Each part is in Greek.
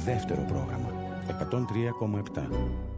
δεύτερο πρόγραμμα 103,7.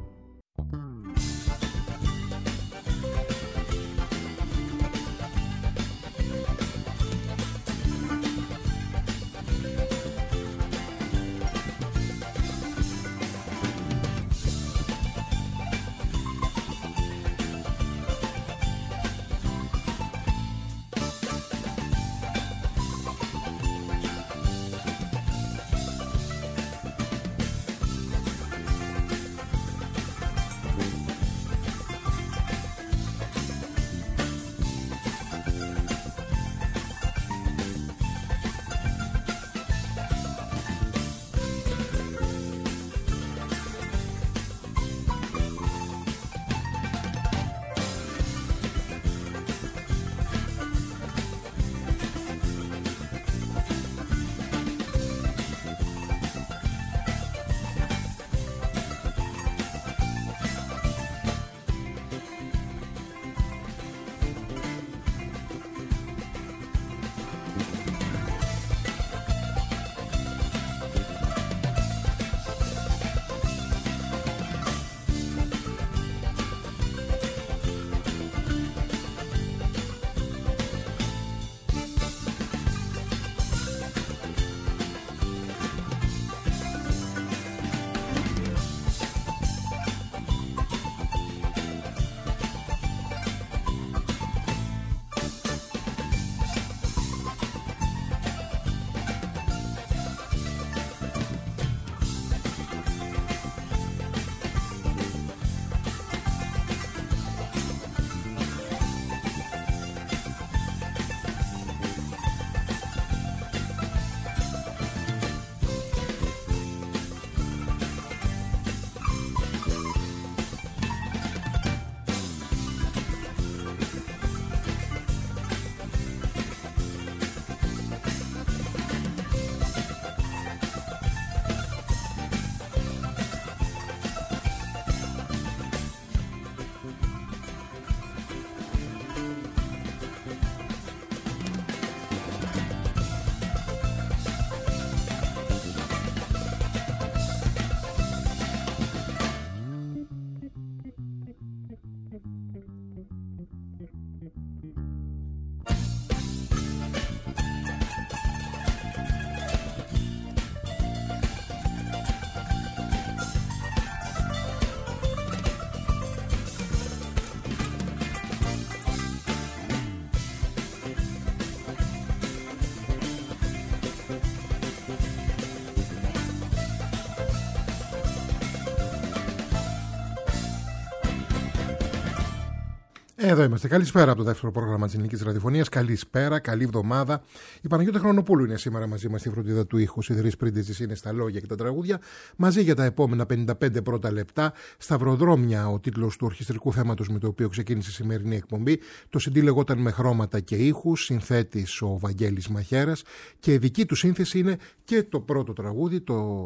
Εδώ είμαστε. Καλησπέρα από το δεύτερο πρόγραμμα της Ελληνικής Ραδιοφωνίας. Καλησπέρα, καλή εβδομάδα. Η Παναγιώτα Χρονοπούλου είναι σήμερα μαζί μας στη φροντίδα του ήχου. Σιδηρής Πρίντεζης είναι στα λόγια και τα τραγούδια. Μαζί για τα επόμενα 55 πρώτα λεπτά. Σταυροδρόμια, ο τίτλος του ορχιστρικού θέματος με το οποίο ξεκίνησε η σημερινή εκπομπή. Το CD λεγόταν Με χρώματα και ήχους. Συνθέτης ο Βαγγέλης Μαχαίρας. Και η δική του σύνθεση είναι και το πρώτο τραγούδι,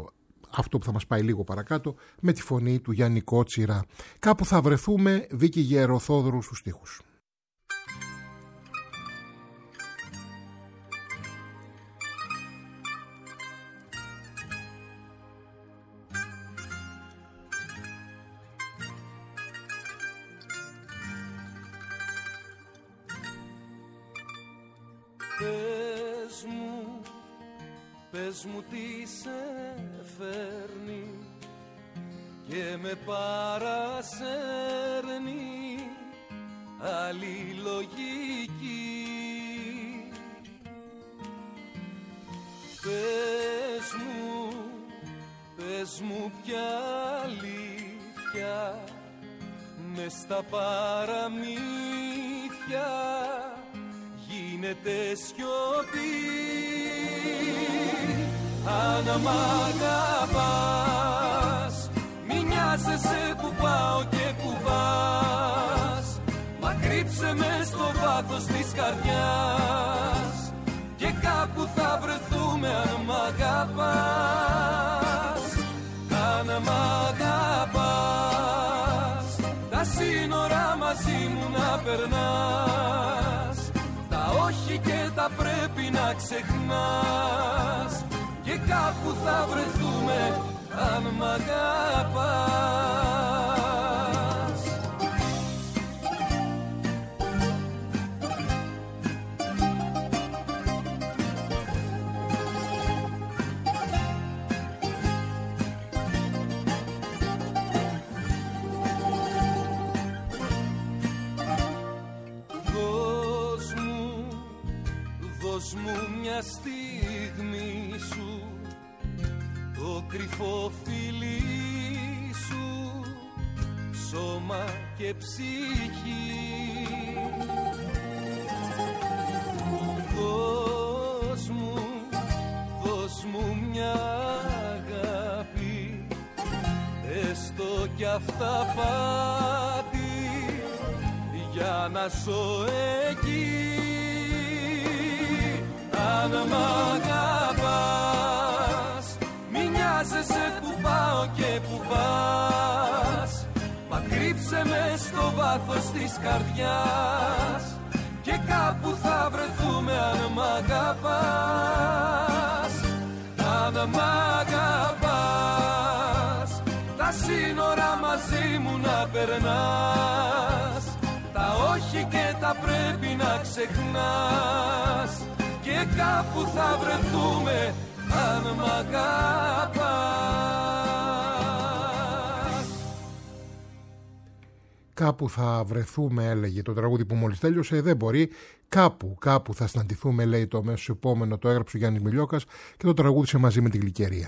αυτό που θα μας πάει λίγο παρακάτω, με τη φωνή του Γιάννη Κότσιρα. Κάπου θα βρεθούμε, Βίκη Γεροθόδωρου στους στίχους. Πες μου τι σε φέρνει και με παρασέρνει άλλη λογική. Πες μου ποια αλήθεια μες στα παραμύθια γίνεται σιωπή. Αν μ' αγαπάς, μη νοιάζεσαι που πάω και που πας. Μα κρύψε με στο βάθος της καρδιάς και κάπου θα βρεθούμε αν μ' αγαπάς. Αν μ' αγαπάς, τα σύνορα μαζί μου να περνάς. Τα όχι και τα πρέπει να ξεχνάς και κάπου θα βρεθούμε αν μ' αγαπάς. Δώσ' μου μια στιγμή σου, το κρυφό φιλί σου, σώμα και ψυχή. Δώσ' μου μια αγάπη, έστω κι αυταπάτη, για να ζω εκεί. Αν μ' αγαπάς, μη νοιάζεσαι που πάω και που πας, μα κρύψε με στο βάθος της καρδιάς, και κάπου θα βρεθούμε αν μ' αγαπάς. Αν μ' αγαπάς, τα σύνορα μαζί μου να περνάς, τα όχι και τα πρέπει να ξεχνάς, και κάπου θα βρεθούμε αν μ' αγαπάς. Κάπου θα βρεθούμε, έλεγε το τραγούδι που μόλις τέλειωσε. Δεν μπορεί. Κάπου θα συναντηθούμε, λέει το αμέσως επόμενο. Το έγραψε ο Γιάννης Μιλιόκας και το τραγούδισε μαζί με την Γλυκερία.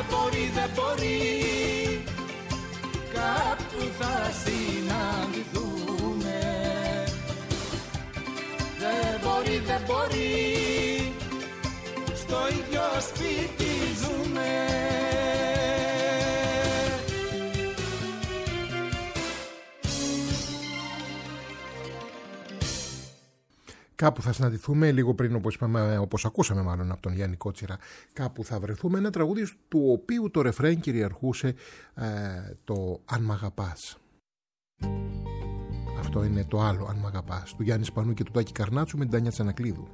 Δεν μπορεί, κάπου θα συναντηθούμε. δεν μπορεί, στο ίδιο σπίτι ζούμε. Κάπου θα συναντηθούμε λίγο πριν, όπως ακούσαμε μάλλον από τον Γιάννη Κότσιρα. Κάπου θα βρεθούμε, ένα τραγούδι του οποίου το ρεφρέν κυριαρχούσε το «Αν μ' αγαπάς». Αυτό είναι το άλλο «Αν μ' αγαπάς» του Γιάννη Σπανού και του Τάκη Καρνάτσου με την Τάνια Τσανακλείδου.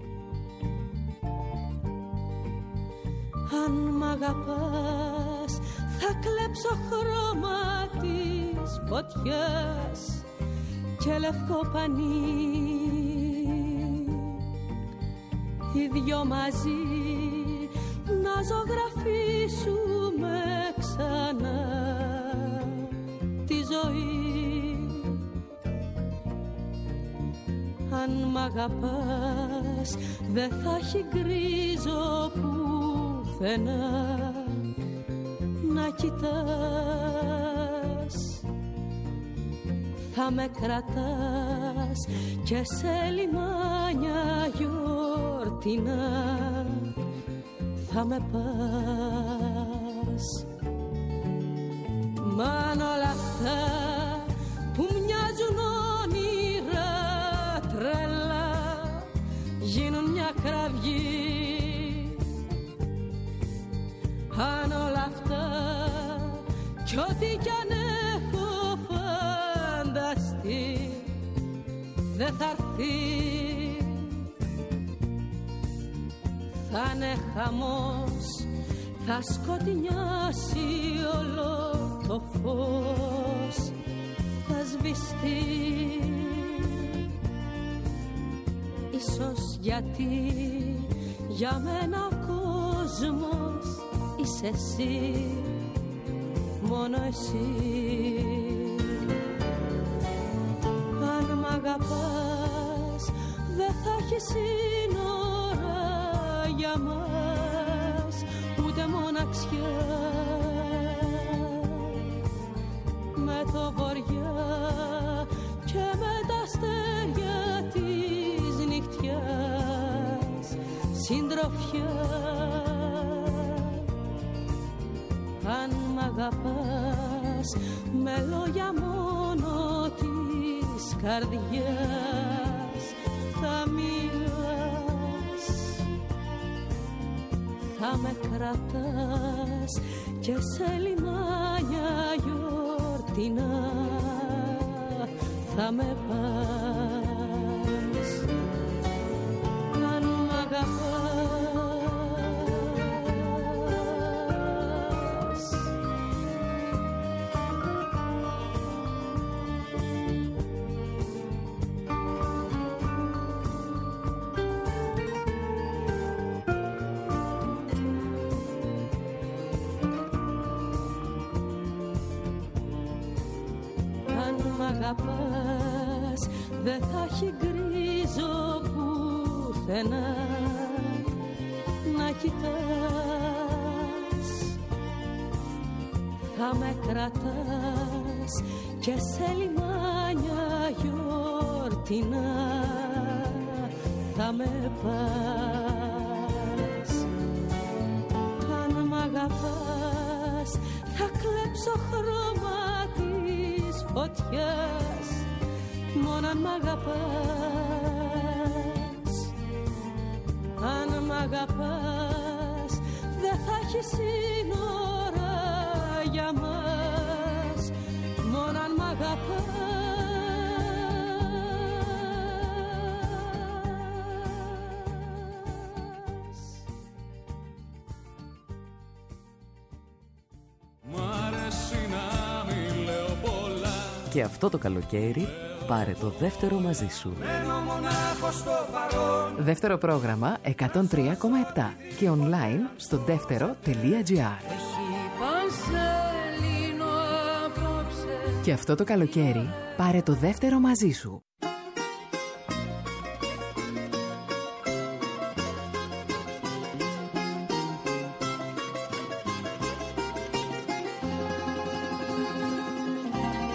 Αν μ' αγαπάς θα κλέψω χρώμα της φωτιάς και λευκό πανί, οι δυο μαζί να ζωγραφίσουμε ξανά τη ζωή. Αν μ' αγαπάς δεν θα έχει γκρίζο πουθενά να κοιτάς. Θα με κρατάς και σε λιμάνια γιορτινά θα με πας. Μ' όλα αυτά που μοιάζουν όνειρα τρελά γίνουν μια κραυγή. Αν όλα αυτά κι ό,τι κι αν έχω φανταστεί δεν θα έρθει, θα είναι χαμός, θα σκοτεινιάσει όλο το φως, θα σβηστεί. Ίσως γιατί για μένα ο κόσμος είσαι εσύ, μόνο εσύ. Αν μ' αγαπάς δεν θα έχει σύνορα για μας, ούτε μοναξιά. Με το βοριά και με τα αστέρια της νυχτιάς συντροφιά. Αν μ' αγαπάς με λόγια μόνο της καρδιάς θα μιλάς, θα με κρατάς και σε λιμάνια γιορτινά θα με πας. Αν μ' αγαπάς, αγαπάς δεν θα έχει γκρίζο πουθενά να κοιτάς. Θα με κρατάς και σε λιμάνια γιορτινά θα με πας. Αν μ' αγαπάς θα κλέψω χρώμα της φωτιάς, μόνο αν μ' αγαπάς. Αν μ' αγαπάς δεν θα έχει σύνορα για μας, μόνο αν μ' αγαπάς. Και αυτό το καλοκαίρι πάρε το δεύτερο μαζί σου. Δεύτερο πρόγραμμα 103,7 και online στο δεύτερο.gr. Και αυτό το καλοκαίρι πάρε το δεύτερο μαζί σου.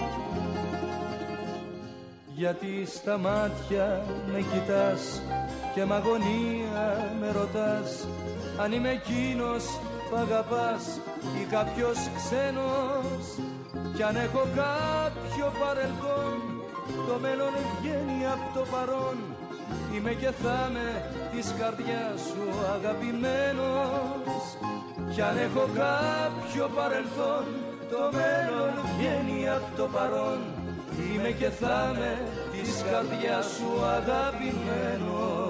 Γιατί στα μάτια με κοιτάς και μ' αγωνία με ρωτάς αν είμαι εκείνος που αγαπάς ή κάποιος ξένος. Κι αν έχω κάποιο παρελθόν, το μέλλον βγαίνει από το παρόν. Είμαι και θα είμαι της καρδιάς σου αγαπημένος. Κι αν έχω κάποιο παρελθόν, το μέλλον βγαίνει από το παρόν. Είμαι και θα είμαι της καρδιάς σου αγαπημένος.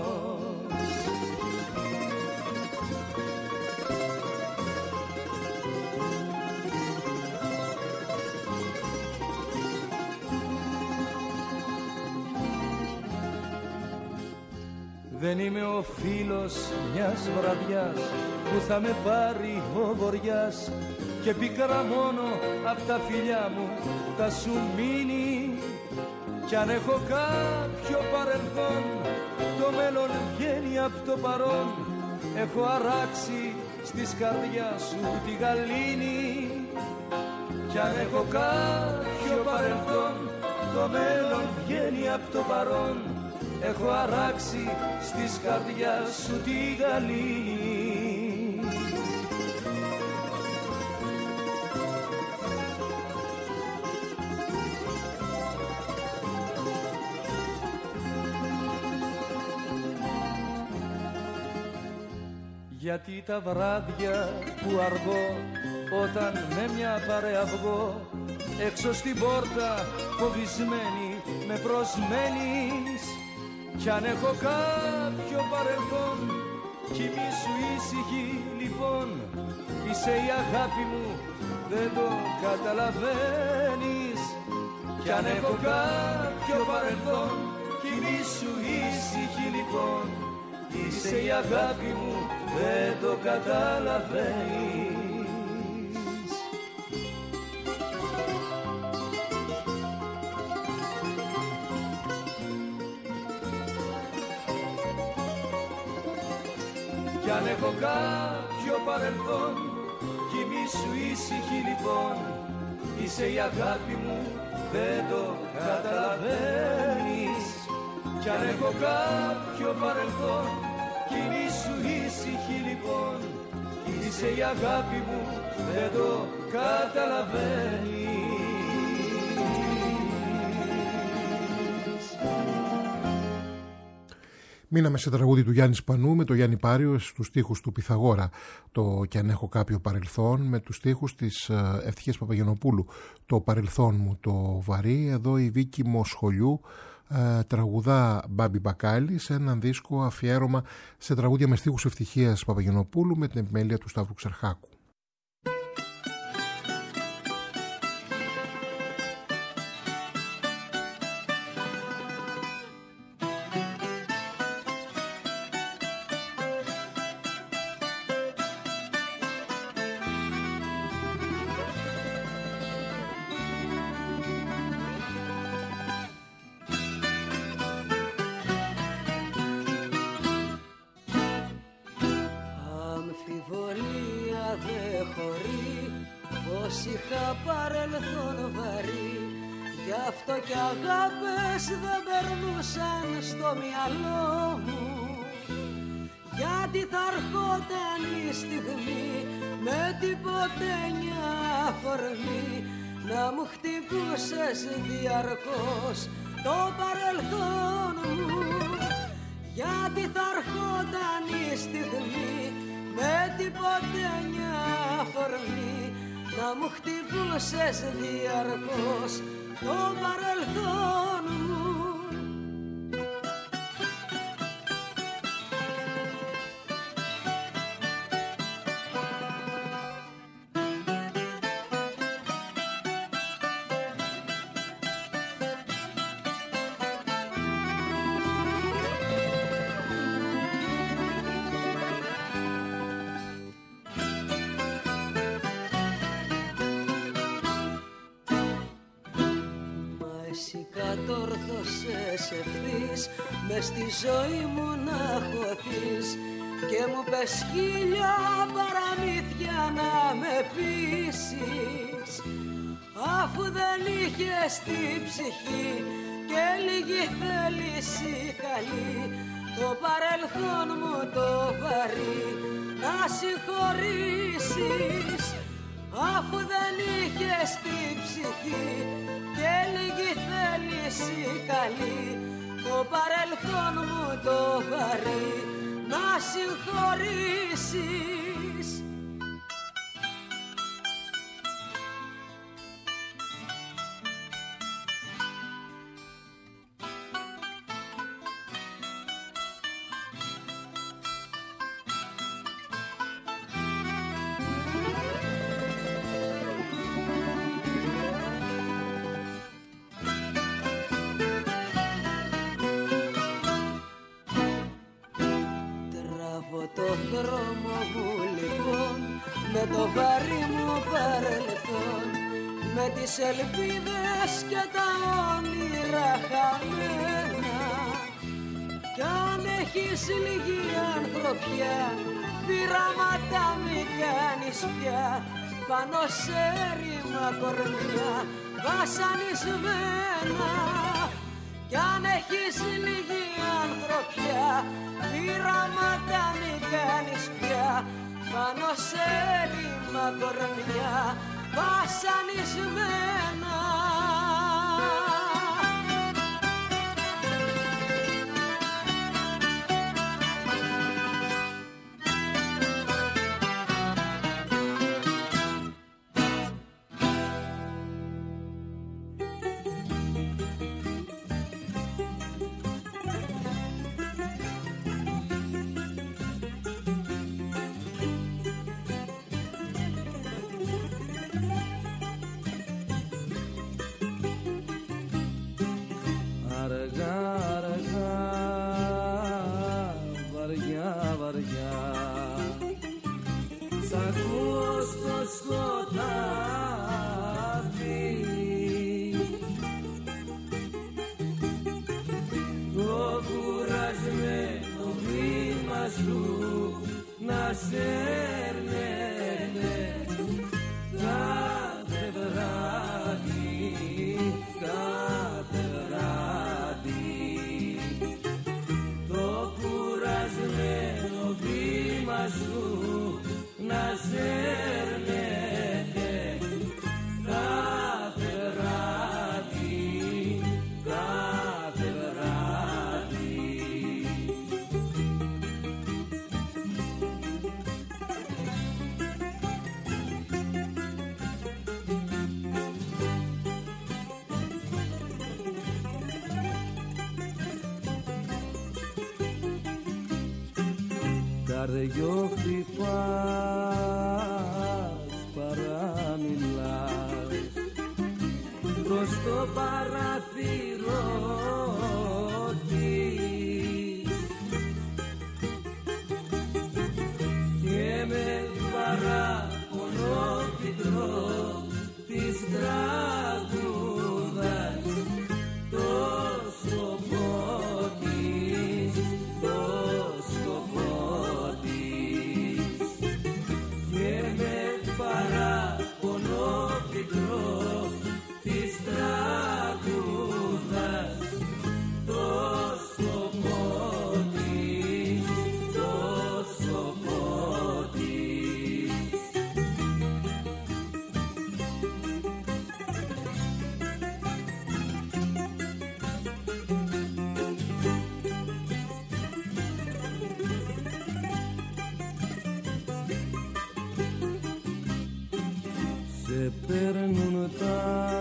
Δεν είμαι ο φίλος μιας βραδιάς που θα με πάρει ο βοριάς και πίκρα μόνο απ' τα φιλιά μου θα σου μείνει. Κι αν έχω κάποιο παρελθόν, το μέλλον βγαίνει απ' το παρόν. Έχω αράξει στις καρδιάς σου τη γαλήνη. Κι αν έχω κάποιο παρελθόν, το μέλλον βγαίνει απ' το παρόν. Έχω αράξει στις καρδιάς σου τη γαλήνη. Γιατί τα βράδια που αργώ, όταν με μια παρέα βγω έξω στην πόρτα φοβισμένη με προσμένεις. Κι αν έχω κάποιο παρελθόν, κοιμήσου ήσυχη λοιπόν. Είσαι η αγάπη μου, δεν το καταλαβαίνεις. Κι αν έχω κάποιο παρελθόν, κοιμήσου ήσυχη λοιπόν. Είσαι η αγάπη μου, δεν το καταλαβαίνεις. Κι αν έχω κάποιο παρελθόν, κοιμήσου ήσυχη λοιπόν. Είσαι η αγάπη μου, δεν το καταλαβαίνεις. Κι αν έχω κάποιο παρελθόν, κοιμήσου ήσυχη λοιπόν. Είσαι η αγάπη μου, δεν το καταλαβαίνεις. Μείναμε σε τραγούδι του Γιάννη Σπανού με το Γιάννη Πάριο στους στίχους του Πυθαγόρα, το «Κι αν έχω κάποιο παρελθόν», με τους στίχους της Ευτυχίας Παπαγενοπούλου, «Το παρελθόν μου το βαρύ». Εδώ η Βίκη Μοσχολιού τραγουδά Μπάμπη Μπακάλι σε έναν δίσκο αφιέρωμα σε τραγούδια με στίχους Ευτυχίας Παπαγενοπούλου με την επιμέλεια του Σταύρου Ξερχάκου. Διαρκώς το παρελθόν μου, γιατί θα ερχόταν η στιγμή με τυποτένια αφορμή να μου χτυπούσες διαρκώς το παρελθόν μου. ευθύς μες στη ζωή μου να χωθείς και μου πες 1000 παραμύθια να με πείσεις, αφού δεν είχες την ψυχή και λίγη θέληση καλή το παρελθόν μου το βαρύ να συγχωρήσεις, αφού δεν είχες την ψυχή και λίγη θέληση καλή, το παρελθόν μου το βαρύ να συγχωρήσεις. Το δρόμο μου λοιπόν με το βαρύ μου παρελθόν, με τις ελπίδες και τα όνειρα χαμένα, κι αν έχεις λίγη ανθρωπιά, πειράματα μη κάνεις πια, πάνω σε ρήμα κορμιά βασανισμένα. Κι αν έχεις λίγη ανθρωπιά, πειράματα μη κάνεις πια, πάνω σε ρήμα κορμιά βασανισμένα. Καρδιό χτυπάς, παραμιλάς προς το παράθυρο της και με παράπονο πικρό της τραγούδας το σκοπό της, το σκοπό και με παράπονο πικρό της τραγούδας το σκοπό της, το σκοπό της. Σε παίρνουν τα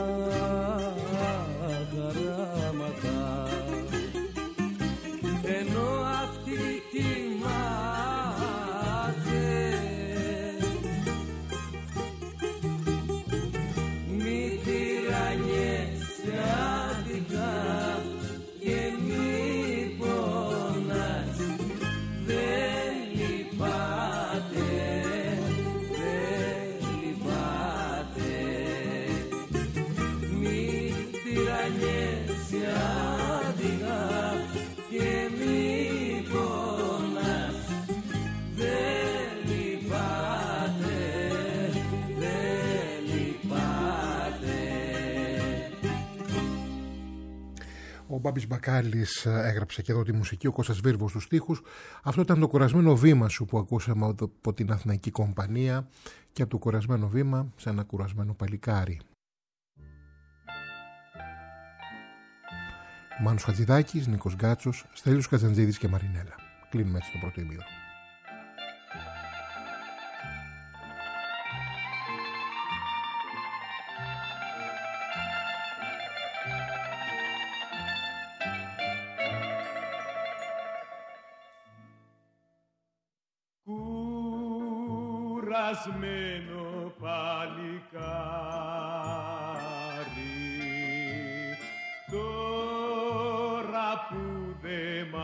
χαράματα, ενώ αυτοί κοιμάται. Μη τυραννιέσαι άδικα και μη πονάς, δεν λυπάται, δεν λυπάται. Μη τυραννιέσαι άδικα και μη πονάς, δεν λυπάται, δεν λυπάται. Ο Μπάμπης Μπακάλης έγραψε και εδώ τη μουσική, ο Κώστας Βίρβος στους στίχους. Αυτό ήταν το κουρασμένο βήμα σου που ακούσαμε από την Αθηναϊκή Κομπανία και από το κουρασμένο βήμα σε ένα κουρασμένο παλικάρι. Μάνος Χατζηδάκης, Νίκος Γκάτσος, Στέλιος Καζαντζίδης και Μαρινέλα. Κλείνουμε έτσι το πρώτο ημίωρο. Κουρασμένο παλικάρι, τώρα που δε μ'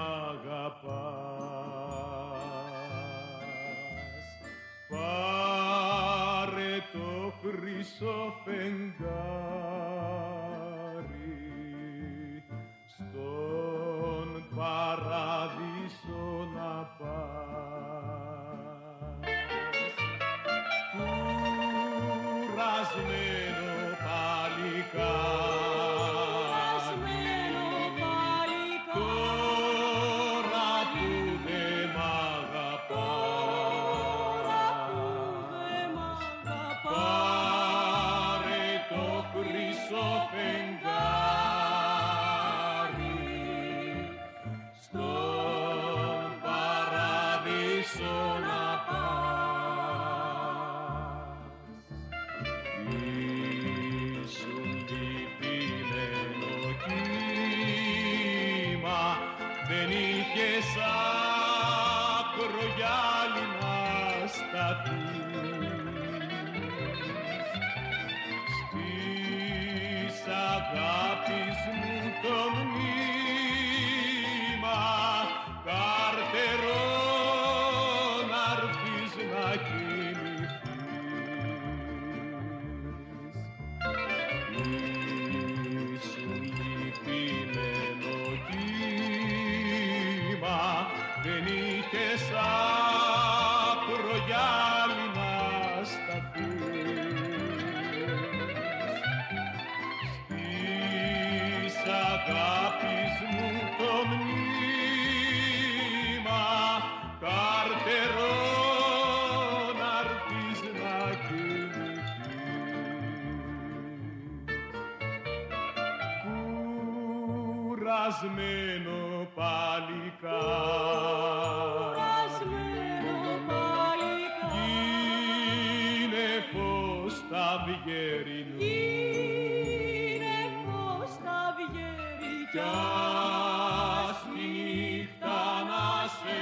αγαπάς, πάρε το χρυσό φεγγάρι, στον παράδεισο να πας. Κουρασμένο παλικάρι, τώρα που δε μ' αγαπάς, πάρε το χρυσό φεγγάρι, στον παράδεισο να πας. Δεν είχες άκρο γυάλι να σταθείς, στις αγάπης μου το μνήμα, καρτερό να'ρθείς να κοιμηθείς. Ήσουν λυπημένο κύμα, δεν είχες άκρο γυάλι να σταθείς, στις αγάπης μου το μνήμα, καρτερό να'ρθείς να κοιμηθείς. Κουρασμένο παλικάρι, γίνε φως τα βγερινού, κι ας τη νύχτα να σε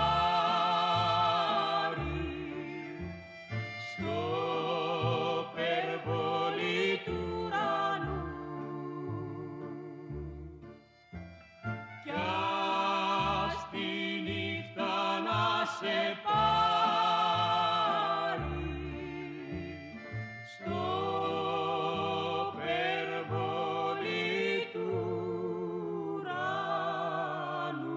πάρει στο περβολί του ουρανού, κι ας τη νύχτα να σε πάρει στο περβολί του ουρανού.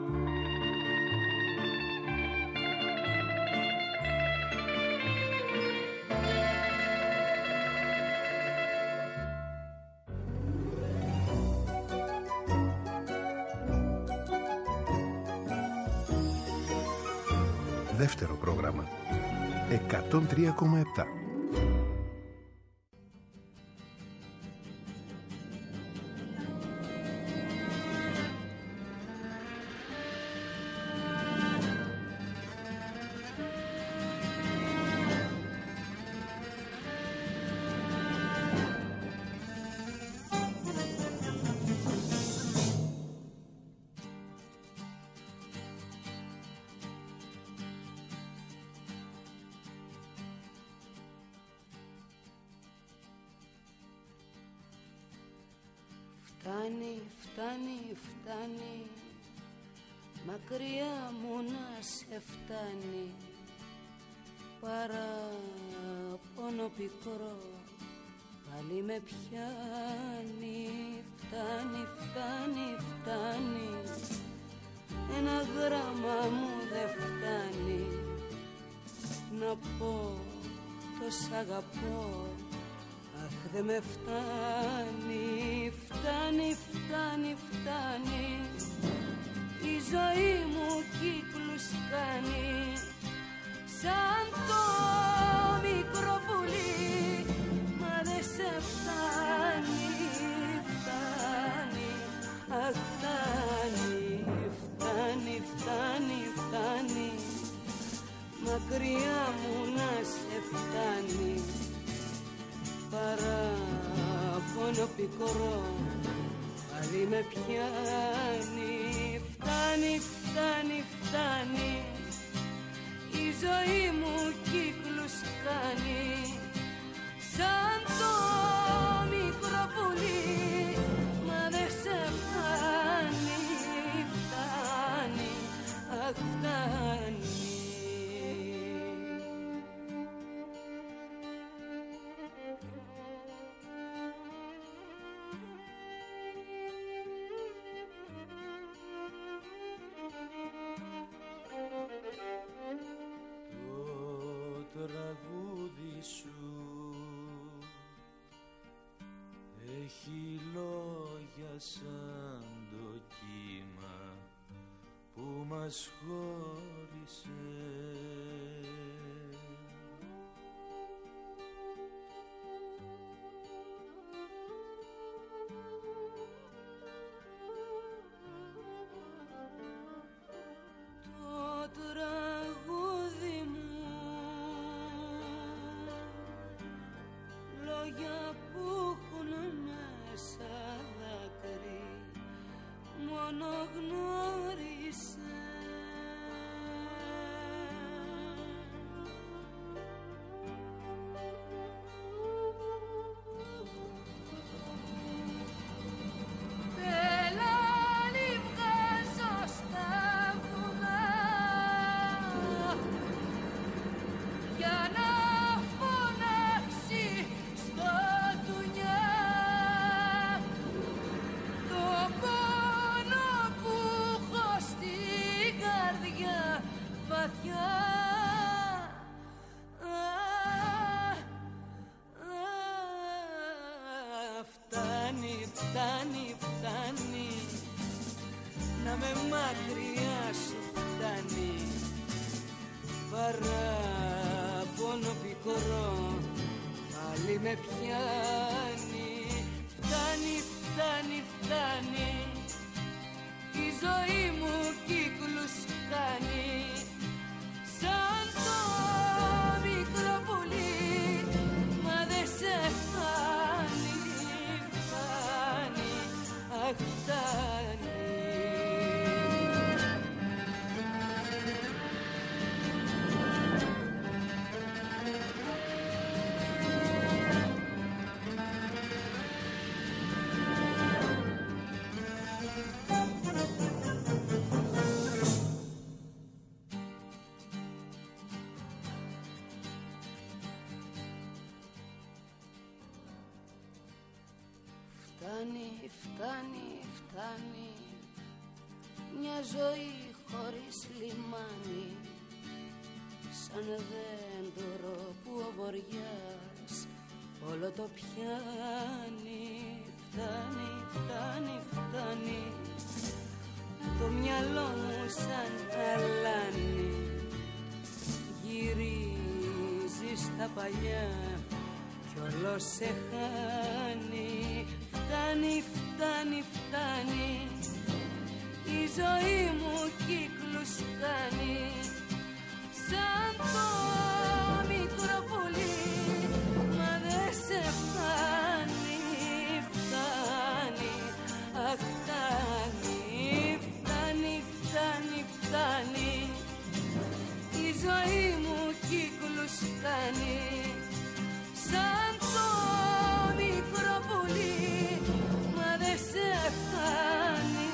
Δεύτερο πρόγραμμα 103,7. Φτάνει, μακριά μου να σε φτάνει, παραπονό πικρό πάλι με πιάνει. Φτάνει, ένα γράμμα μου δεν φτάνει να πω το σ' αγαπώ, αχ δε με φτάνει. φτάνει, φτάνει, φτάνει. Η ζωή μου κύκλους κάνει σαν το μικρό πουλί, μα δεν σε φτάνει, φτάνει, αχ φτάνει, φτάνει, φτάνει, φτάνει. Μακριά μου να σε φτάνει, παράπονο πικρό πάλι με πιάνει. Φτάνει, φτάνει, φτάνει. Η ζωή μου κύκλους κάνει σαν το μικρό πουλί, μα δεν σε φτάνει, φτάνει, αχ φτάνει. Τραγούδι σου έχει λόγια σαν το κύμα που μας χώρισε. Το τραγούδι μου λόγια που έχουν μέσα δάκρυ μόνο γνώρισε. Πελάνη βγάζω στα βουνά για να φωνάξει στο δουνιά το πόνο που έχω στην καρδιά βαθιά. Φτάνει, φτάνει, φτάνει να με μακριά σου, φτάνει παράπονο πικρό πάλι με πιάνει. Φτάνει, φτάνει, φτάνει. Η ζωή μου κύκλους κάνει σαν το μικρό πουλί, μα δεν σε φτάνει, φτάνει, αχ φτάνει. Φτάνει, φτάνει, φτάνει μια ζωή χωρίς λιμάνι, σαν δέντρο που ο βοριάς όλο το πιάνει. Φτάνει, φτάνει, φτάνει το μυαλό μου σαν αλάνι, γυρίζει στα παλιά κι όλο σε χάνει. Φτάνει, φτάνει, φτάνει. Η ζωή μου κύκλους κάνει σαν το μικρό πουλί, μα δεν σε φτάνει, φτάνει, αχ φτάνει, φτάνει, φτάνει, φτάνει. Η ζωή μου κύκλους κάνει σαν το μικρό πουλί, μα δεν σε φτάνει,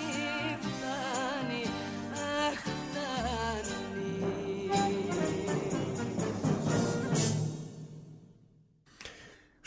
φτάνει, αχ φτάνει.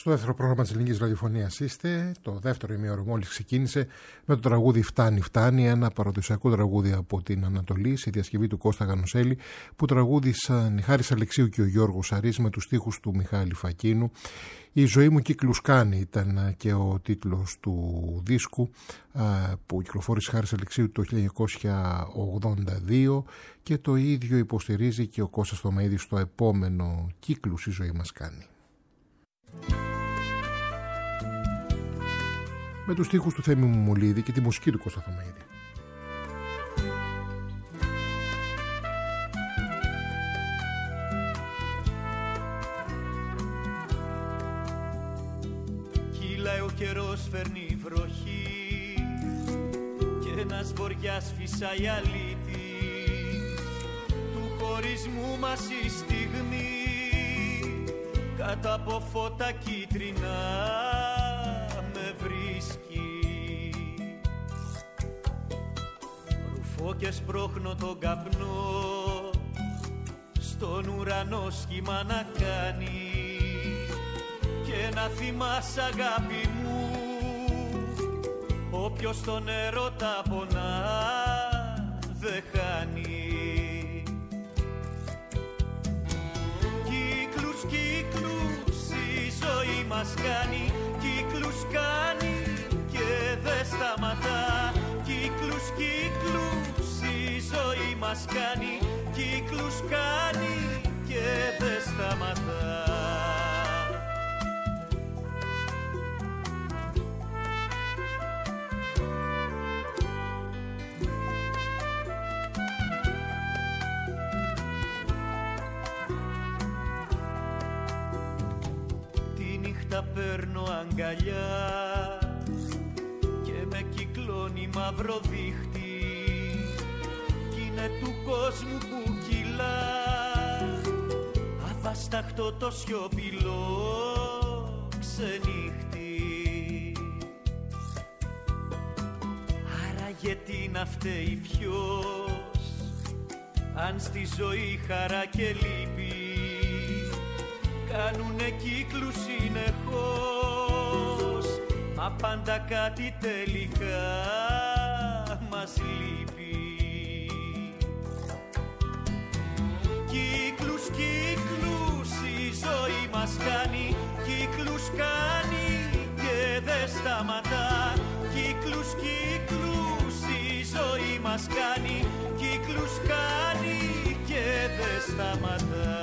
Στο δεύτερο πρόγραμμα της ελληνικής ραδιοφωνίας είστε. Το δεύτερο ημίωρο μόλις ξεκίνησε με το τραγούδι «Φτάνει, φτάνει», ένα παραδοσιακό τραγούδι από την Ανατολή σε διασκευή του Κώστα Γανοσέλη, που τραγούδισαν η Χάρης Αλεξίου και ο Γιώργος Αρής με τους στίχους του Μιχάλη Φακίνου. «Η ζωή μου κύκλους κάνει» ήταν και ο τίτλος του δίσκου που κυκλοφόρησε Χάρης Αλεξίου το 1982, και το ίδιο υποστηρίζει και ο Κώστας Θωμαίδης στο επόμενο «Κύκλους η ζωή μας κάνει». Με τους στίχους του Θέμη Μουλίδη και τη μουσική του Κώστα Θωμαίδη. Κύλαει ο καιρός, φέρνει βροχή και ένας βοριάς φυσάει αλήτη του χωρισμού μας η στιγμή, κάτω από φώτα κίτρινα με βρίσκει. Ρουφώ και σπρώχνω τον καπνό στον ουρανό σχήμα να κάνει, και να θυμάσαι αγάπη μου, όποιος τον έρωτα πονά δε χάνει. Κύκλους, κύκλους η ζωή μας κάνει, κύκλους κάνει και δε σταματά. Κύκλους, κύκλους η ζωή μας κάνει, κύκλους κάνει και δε σταματά. Τα παίρνω αγκαλιά και με κυκλώνει μαύρο δίχτυ, κι είναι του κόσμου που κυλά αβάσταχτο το σιωπηλό ξενύχτη. Άρα γιατί να φταίει ποιος, αν στη ζωή χαρά και λύπη κάνουνε κύκλους συνεχώς, μα πάντα κάτι τελικά μας λείπει. Κύκλους, κύκλους η ζωή μας κάνει, κύκλους κάνει και δε σταματά. Κύκλους, κύκλους η ζωή μας κάνει, κύκλους κάνει και δε σταματά.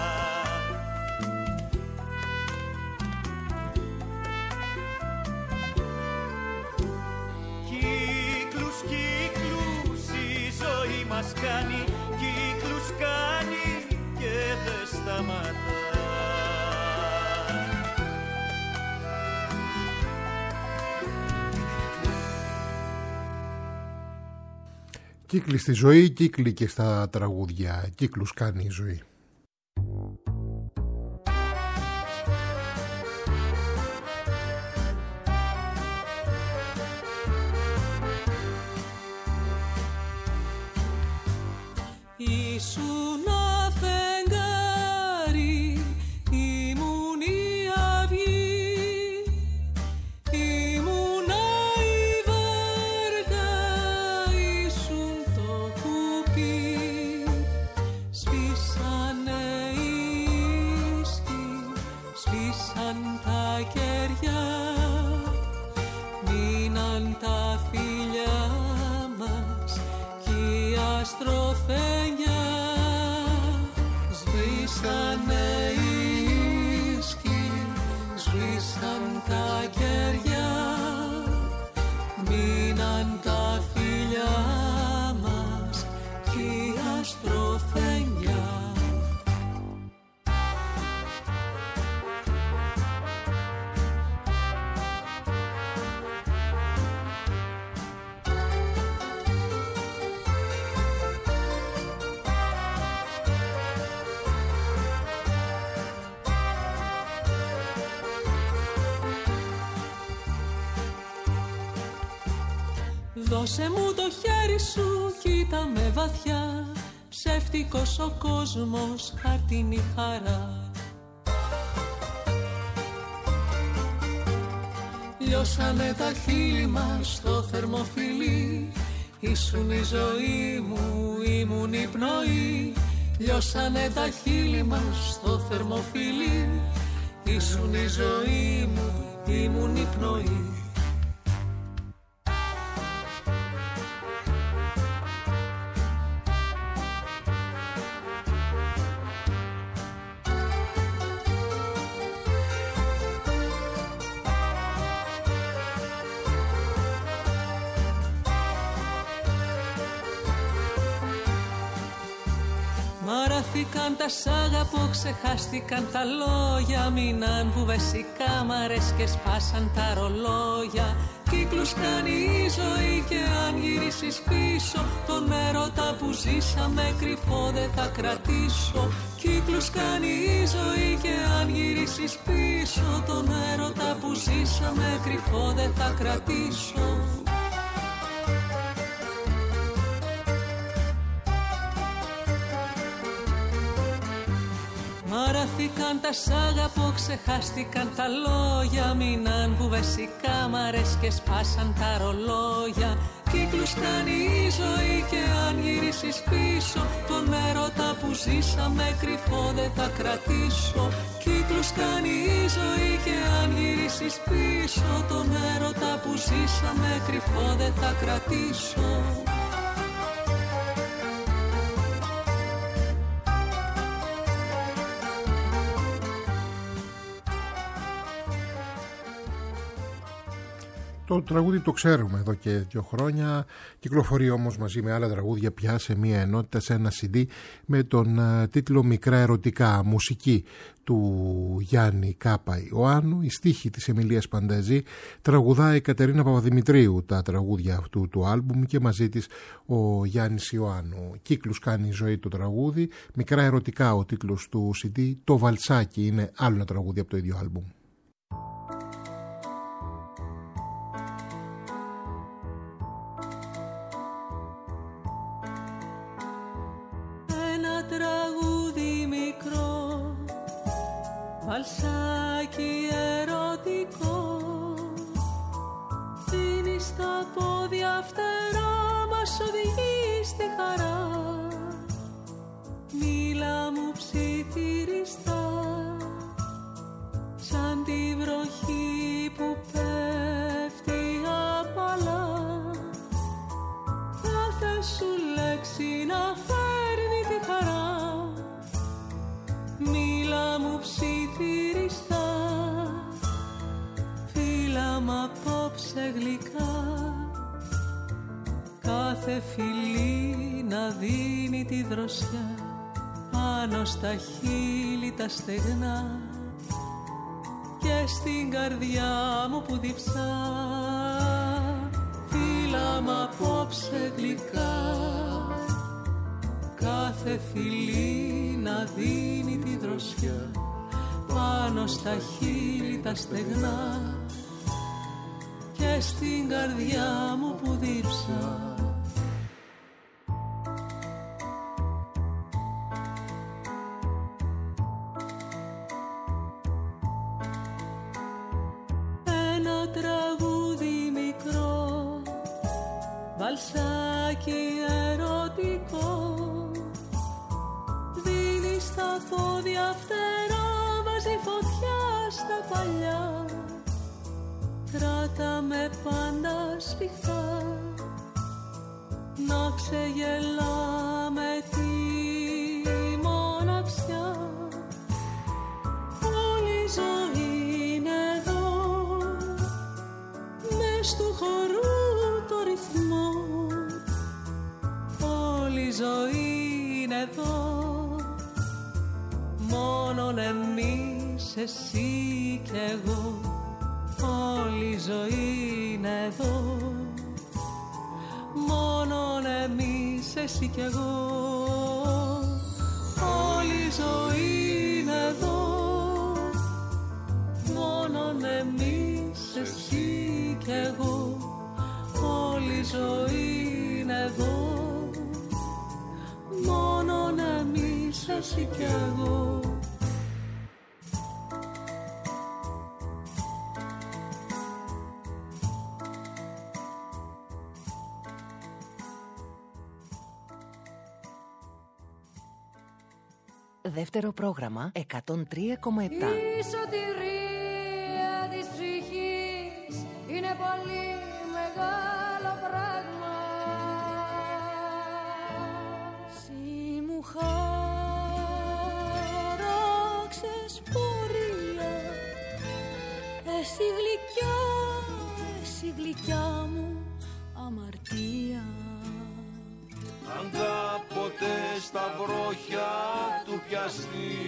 Μας κάνει, κύκλους κάνει και δε σταματά. Κύκλοι στη ζωή, κύκλοι και στα τραγούδια. Κύκλους κάνει η ζωή. Ήσουν αφεντάρι, ήμουν η αυγή, ήμουνα η βάρκα, ήσουν το κουπί. Σβήσανε οι ίσκοι, σβήσαν τα κεριά, μείναν τα φιλιά μας κι οι αστροφένια. Σβήσανε οι ίσκοι, σβήσαν τα κεριά, μείναν τα φιλιά μας κι οι αστροφένια. Δώσε μου το χέρι σου, κοίτα με βαθιά, ψεύτικος ο κόσμος, χαρτινή χαρά. λιώσανε τα χείλη μας στο θερμοφιλί. Ήσουν η ζωή μου, ήμουν η πνοή. Λιώσανε τα χείλη μας στο θερμοφιλί. Ήσουν η ζωή μου, ήμουν η πνοή. Μαράθηκαν τα σ' αγαπώ, ξεχάστηκαν τα λόγια. Μείναν βουβές οι κάμαρες και σπάσαν τα ρολόγια. Κύκλους κάνει η ζωή και αν γυρίσεις πίσω, τον έρωτα που ζήσαμε κρυφό δεν θα κρατήσω. Κύκλους κάνει η ζωή και αν γυρίσεις πίσω, τον έρωτα που ζήσαμε κρυφό δεν θα κρατήσω. Μαράθηκαν τα σ' αγαπώ, ξεχάστηκαν τα λόγια. Μείναν βουβές οι κάμαρες και σπάσαν τα ρολόγια. Κύκλους κάνει η ζωή και αν γυρίσεις πίσω, τον έρωτα που ζήσαμε κρυφό δεν θα κρατήσω. Κύκλους κάνει η ζωή και αν γυρίσεις πίσω, τον έρωτα που ζήσαμε κρυφό δεν θα κρατήσω. Το τραγούδι το ξέρουμε εδώ και 2 χρόνια, κυκλοφορεί όμως μαζί με άλλα τραγούδια πια σε μία ενότητα, σε ένα CD με τον τίτλο «Μικρά ερωτικά», μουσική του Γιάννη Κάπα Ιωάννου, η στίχη της Εμιλίας Πανταζή, τραγουδάει η Κατερίνα Παπαδημητρίου τα τραγούδια αυτού του άλμπουμ και μαζί της ο Γιάννης Ιωάννου. Κύκλους κάνει η ζωή το τραγούδι, «Μικρά ερωτικά» ο τίτλος του CD, το «Βαλσάκι» είναι άλλο ένα τραγούδι από το ίδιο άλμπουμ. Βαλσάκι ερωτικό, δίνει στα πόδια φτερά, μας οδηγεί στη χαρά. Μίλα μου ψιθυριστά, σαν τη βροχή που πέφτει απαλά. Κάθε σου λέξη να φέρνει τη χαρά. Μίλα μου ψιθυριστά, φύλλα μ' απόψε γλυκά. Κάθε φιλί να δίνει τη δροσιά πάνω στα χείλη τα στεγνά και στην καρδιά μου που διψά. Φύλλα μ' απόψε γλυκά, κάθε φιλί να δίνει τη δροσιά πάνω στα χείλη τα στεγνά και στην καρδιά μου που δίψα. Ένα τραγούδι μικρό, βαλσάκι ερωτικό, δίνει στα πόδια φτερά, βάζει φωτιά στα παλιά. Κράτα με πάντα σφιχτά, να ξεγελάμε τη μοναξιά. Όλη η ζωή είναι εδώ, μες του χορού το ρυθμό. Όλη η ζωή είναι εδώ, μόνον εμείς, εσύ κι εγώ. Όλη η ζωή είναι εδώ, μόνον εμείς, εσύ κι εγώ. Όλη η ζωή είναι εδώ, μόνον εμείς, εσύ κι εγώ. Όλη η ζωή είναι εδώ, μόνον εμείς, εσύ κι εγώ. δεύτερο πρόγραμμα 103,7. Η σωτηρία της ψυχής είναι πολύ μεγάλο πράγμα. Συ μου χάραξες πορεία, εσύ γλυκιά μου αμαρτία. Αν κάποτε στα βρόχια του πιαστείς,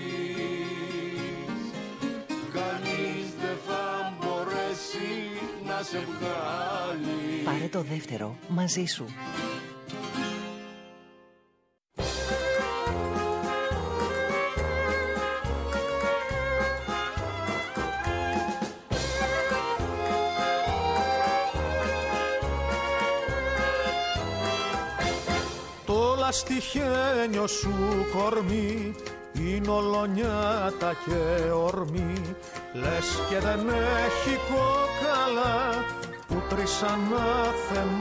κανείς δεν θα μπορέσει να σε βγάλει. Πάρε το δεύτερο μαζί σου. Στιχένιο σου κορμί είναι ολονιάτα και ορμή, λες και δεν έχει κόκαλα που τρισανά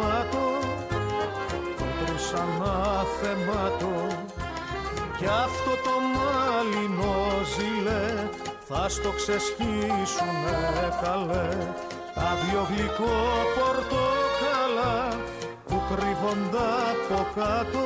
θεμάτο, κι αυτό το μάλινο ζήλε θα στο ξεσχίσουνε καλέ τα δυο γλυκό πορτοκάλα που κρύβονται από κάτω,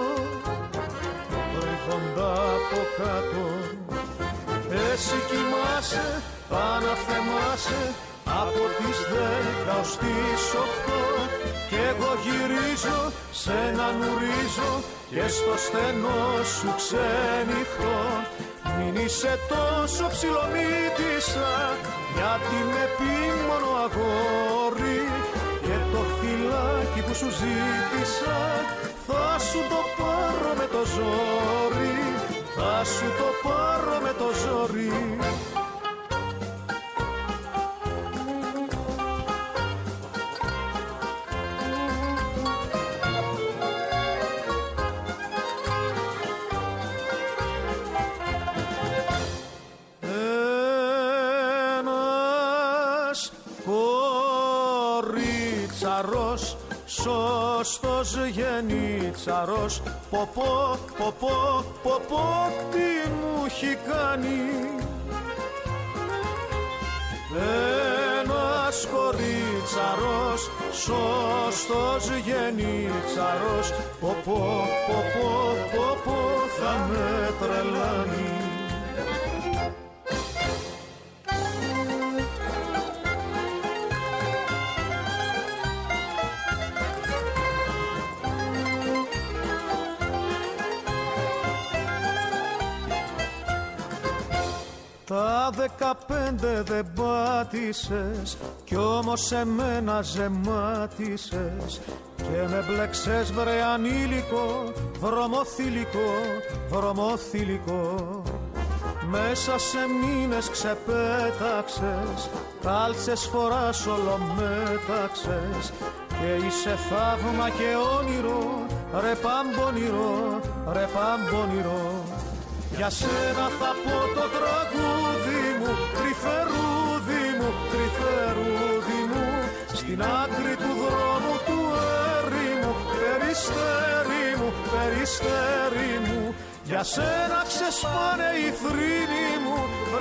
Εσύ κοιμάσαι, παναθεμάσαι από τις 10 ως τις 8 κι εγώ γυρίζω σε έναν ουρίζω και στο στενό σου ξενυχτώ. Μην είσαι τόσο ψιλομύτησα γιατί με επίμονο αγόρι και το φυλάκι που σου ζήτησα θα σου το πάρω με το ζόρι, θα σου το πάρω με το ζόρι. Ένας κοριτσαρός σωστός γενίτσαρος, ποπό, τι μου έχει κάνει. Ένας κοριτσαρός σωστός γενίτσαρος, ποπό, θα με τρελάνει. Τα 15 δεν πάτησες κι όμως εμένα ζεμάτισες και με μπλεξες βρε ανήλικο, βρωμοθήλικο. Μέσα σε μήνες ξεπέταξες, κάλτσες φοράς ολομέταξες και είσαι θαύμα και όνειρο, ρε πάμπονιρο. Για σένα θα πω το τραγούδι μου, τρυφερούδι μου, στην άκρη του δρόμου του έρημου, περιστέρι μου. Για σένα ξεσπάνε οι θρήνοι μου,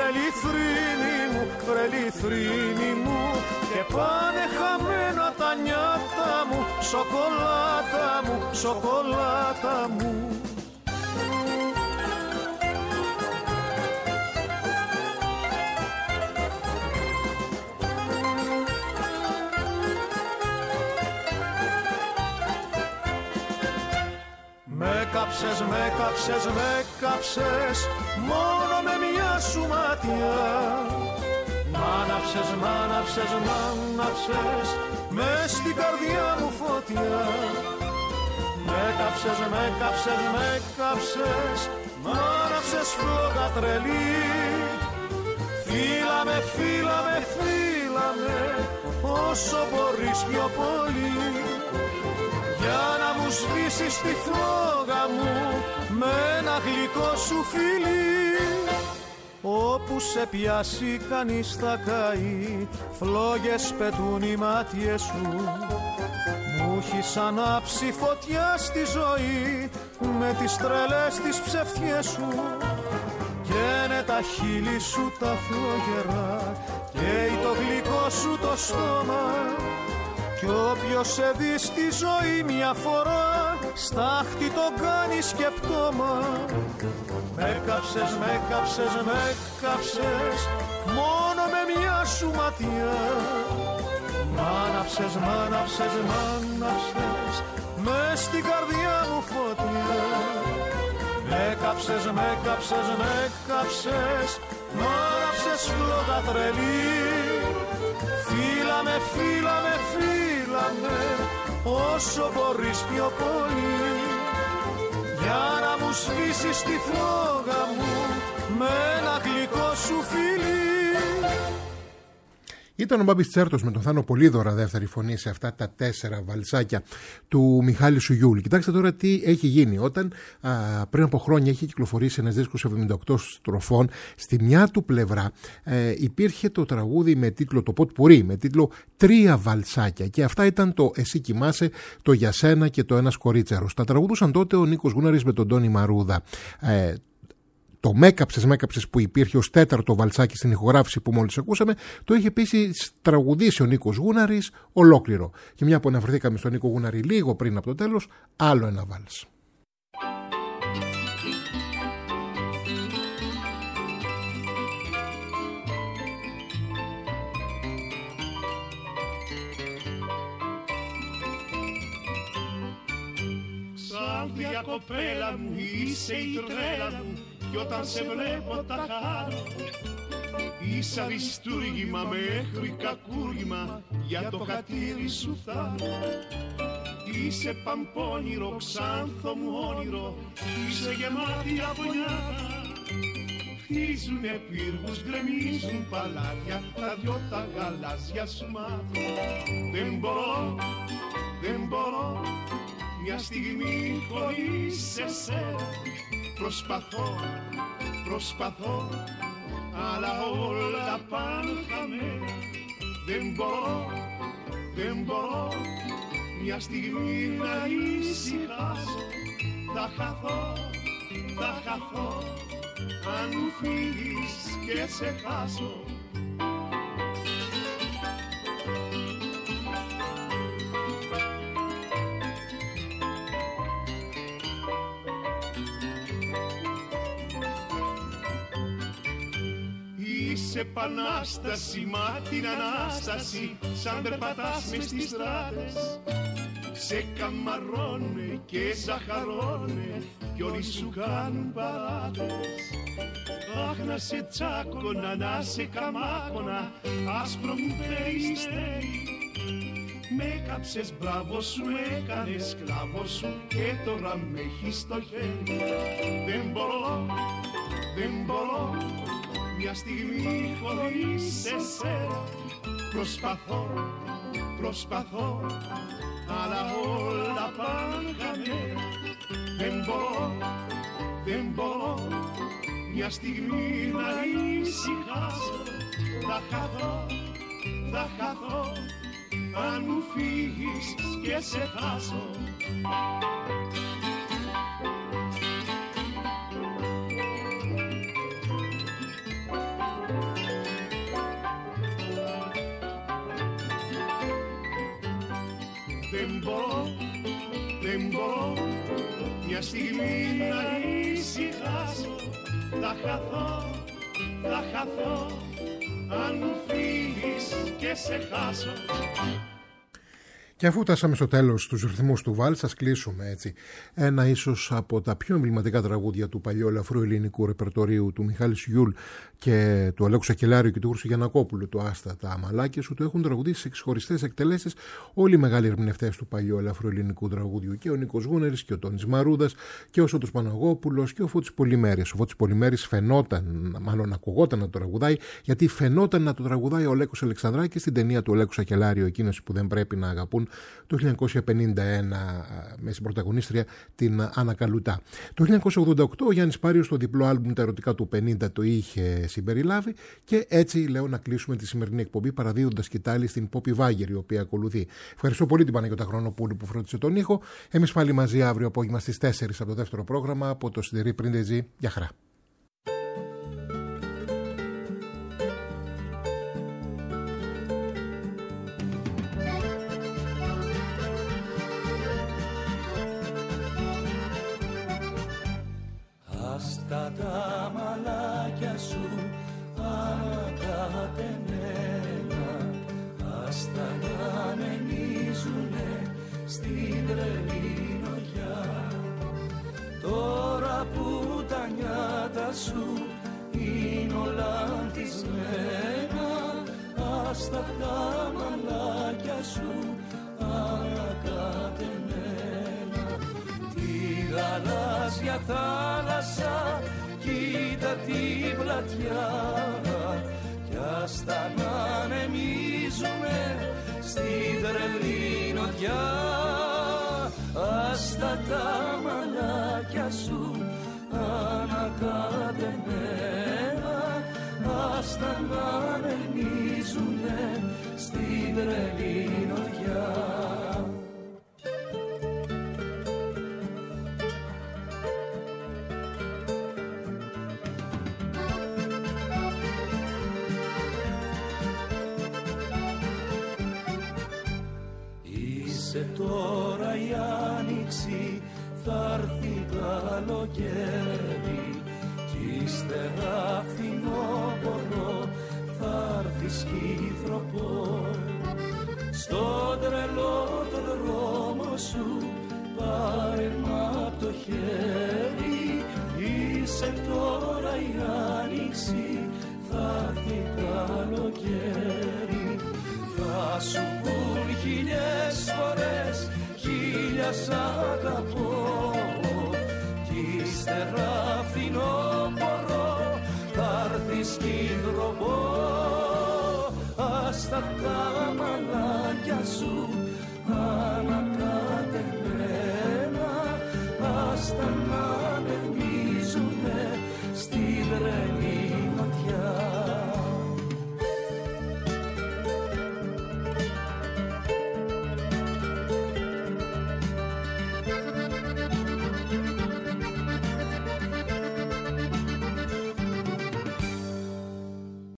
βρε λιθρίνη μου, και πάνε χαμένα τα νιάτα μου, σοκολάτα μου. Με κάψες μόνο με μια σου ματιά. Μ' άναψες μες στην καρδιά μου φωτιά. Με κάψες, μ' άναψες φλόγα τρελή. Φύλαμε όσο μπορείς πιο πολύ, για να μου σβήσεις τη φλόγα μου με ένα γλυκό σου φιλί. Όπου σε πιάσει κανείς θα καεί, φλόγες πετούν οι μάτιες σου. Μου έχεις ανάψει φωτιά στη ζωή με τις τρελές τις ψευτιές σου. τα χείλη σου τα φλογερά, καίει το γλυκό σου το στόμα. Κι όποιος σε δει στη ζωή μια φορά, στάχτη τον κάνει σκεπτόμα. Με κάψες, με κάψες, με κάψες, μόνο με μια σου ματιά. Μ' άναψες, μ' άναψες, μ' άναψες, μες στην καρδιά μου φωτιά. Με κάψες, με κάψες, με κάψες, μ' άναψες φλόγα τρελή. Φύλαμε, φύλαμε, φύλαμε, όσο μπορείς πιο πολύ, για να μου σβήσεις τη φλόγα μου με ένα γλυκό σου φιλί. Ήταν ο Μπάμπης Τσέρτος με τον Θάνο Πολύδωρα δεύτερη φωνή σε αυτά τα 4 βαλσάκια του Μιχάλη Σουγιούλη. Κοιτάξτε τώρα τι έχει γίνει. Όταν πριν από χρόνια είχε κυκλοφορήσει ένας δίσκος 78 στροφών, στη μια του πλευρά υπήρχε το τραγούδι με τίτλο το Ποτ Πουρί, με τίτλο 3 βαλσάκια, και αυτά ήταν το Εσύ κοιμάσαι, το Για σένα και το Ένας κορίτσερος. Τα τραγουδούσαν τότε ο Νίκος Γούναρης με τον Τόνι Μαρούδα. Το Μέκαψες που υπήρχε ως 4ο βαλσάκι στην ηχογράφηση που μόλις ακούσαμε, το είχε επίσης τραγουδήσει ο Νίκος Γούναρης ολόκληρο. Και μια που αναφερθήκαμε στον Νίκο Γούναρη λίγο πριν από το τέλος, άλλο ένα βάλς. Σάντια κοπέλα μου, είσαι η τρέλα μου, κι όταν σε βλέπω τα χάνω. Είσαι αριστούργημα μέχρι κακούργημα, για το χατήρι σου φτάνω. Είσαι παμπώνυρο, ξάνθο μου όνειρο, είσαι γεμάτη από νιάτα. Χτίζουνε πύργους, γκρεμίζουν παλάτια, τα δυο τα γαλάζια σου μάτια. Δεν μπορώ, δεν μπορώ, μια στιγμή χωρίς εσένα. Προσπαθώ, προσπαθώ, αλλά όλα πάνε χαμένα. Δεν μπορώ, δεν μπορώ, μια στιγμή να ησυχάσω. Θα χαθώ, θα χαθώ, αν μου φύγεις και σε χάσω. Είσαι επανάσταση, μα την Ανάσταση, σαν περπατάς μες στις στράτες. Σε καμαρώνουνε και ζαχαρώνουνε κι όλοι σου κάνουν παράτες. Αχ, να σε τσάκωνα, να σε καμάκωνα, άσπρο μου στέι. Με κάψες, μπράβο σου, έκανες σκλάβο σου και τώρα με έχεις στο χέρι. Δεν μπορώ, δεν μπορώ, μια στιγμή χωρίς εσένα. Προσπαθώ, προσπαθώ, αλλά όλα πάνε χαμένα. Δεν μπορώ, δεν μπορώ, μια στιγμή να ησυχάσω. Θα χαθώ, θα χαθώ, αν μου φύγεις και σε χάσω. Δεν μπορώ, δεν μπορώ, μια στιγμή να ησυχάσω. Θα χαθώ, θα χαθώ, αν μου φύγεις και σε χάσω. Και αφού φτάσαμε στο τέλος τους ρυθμούς του βάλ, σας κλείσουμε έτσι. Ένα ίσως από τα πιο εμβληματικά τραγούδια του παλιού ελαφρού ελληνικού ρεπερτορίου του Μιχάλη Σουγιούλ και του Αλέκου Σακελάριου και του Χρήστου Γιαννακόπουλου, το Άστα τα αμαλάκια σου, το έχουν τραγουδήσει σε ξεχωριστές εκτελέσεις όλοι οι μεγάλοι ερμηνευτές του παλιού ελαφρού ελληνικού τραγουδιού, και ο Νίκος Γούναρης και ο Τόνης Μαρούδας και ο Σώτος Παναγόπουλος και ο Φώτης Πολυμέρης. Ο Φώτης Πολυμέρης φαινόταν, μάλλον ακουγόταν να το τραγουδάει, γιατί φαινόταν να το τραγουδάει ο Λέκος Αλεξανδράκης στην ταινία του Αλέκου Σακελάριου, εκείνος που δεν πρέπει να αγαπούν, το 1951, με συμπρωταγωνίστρια την Άννα Καλουτά. Το 1988 ο Γιάννης Πάριος στο διπλό άλμπουμ Τα ερωτικά του 50 το είχε συμπεριλάβει, και έτσι λέω να κλείσουμε τη σημερινή εκπομπή παραδίδοντας κοιτάλη στην Πόπη Βάγερ, η οποία ακολουθεί. Ευχαριστώ πολύ την Παναγιώτα Χρονοπούλου που φρόντισε τον ήχο. Εμείς πάλι μαζί αύριο απόγευμα στις 4 από το δεύτερο πρόγραμμα από το Σιδερή Πρίντεζι. Γεια χαρά. σου είναι όλα αντισμένα, άστα τα μαλάκια σου ανακατεμένα. Τη γαλάζια θάλασσα κοίτα την πλατιά κι άστα να ανεμίζουμε στην τρελή νοτιά. Άστα τα μαλάκια σου ανακατεμένα, άστα να ανεμίζουνε στην τρελή νοτιά. Είσαι τώρα η άνοιξη, θα'ρθει καλοκαίρι κι ύστερα φθινόπωρο θα'ρθει σκυθροπό. Στον τρελό το δρόμο σου πάρε μ' απ' το χέρι. Είσαι τώρα η άνοιξη, θα'ρθει καλοκαίρι. Θα σου πουν χίλιες φορές, χίλια σ' αγαπώ κι ύστερα φθινόπωρο θα'ρθει σκυθροπό. Άστα τα μαλάκια σου ανακατεμένα, άστα να ανεμίζουνε στην τρελή νοτιά.